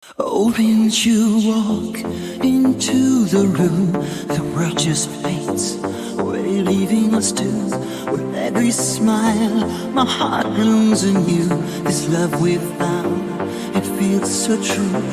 Once you walk into the room, the world just fades away, leaving us two. With every smile, my heart blooms anew. This love we found, it feels so true.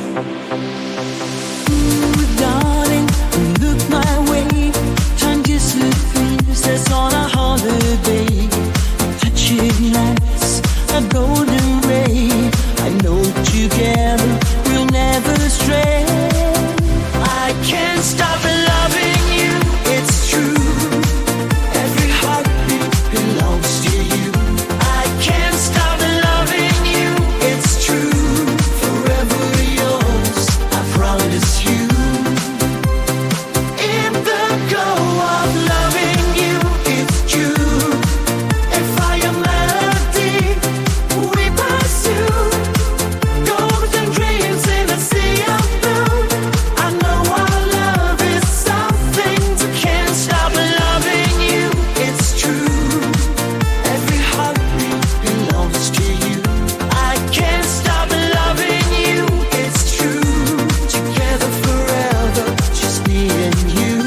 Ooh, darling, look my way. Time disappears, that's on a holiday. Touching lights, a golden ray. I know together we'll never stray. I can't stop loving you, it's true. Every heartbeat belongs to you. I can't stop loving you, it's true. Forever yours, I promise you. In the go of loving you, it's true. A fire melody we pursue. Golden dreams in a sea of blue. I know our love is something to can't stop loving you. It's true. Every heartbeat belongs to you. I can't stop loving you. It's true. Together forever, just me and you.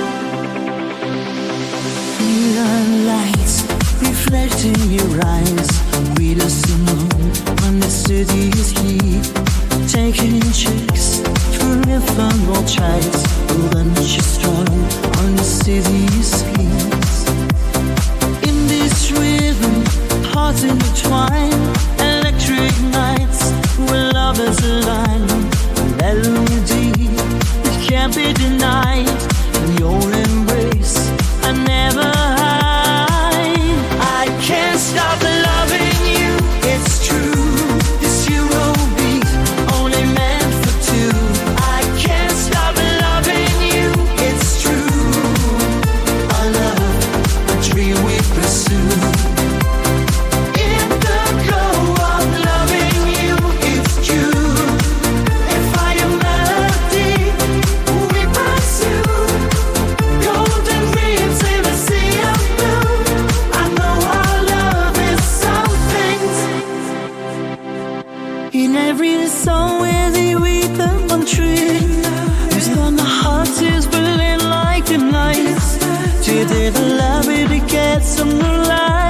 Neon lights reflecting your eyes. We the simone on the city's heat. Taking chicks for ephemeral tries. A lunch is strong on the city's streets. In this rhythm, hearts intertwine. Electric nights where lovers align. A melody that can't be denied. In your embrace, I never hide. I can't stop loving you, it's true. This Eurobeat, only meant for two. I can't stop loving you, it's true. Our love, a dream we pursue. In the glow of loving you, it's true. A fire melody we pursue. Golden dreams in a sea of blue. I know our love is something. In every song where they weep up on tree, who's on the heart is burning like a knife. Today the love it gets on the line.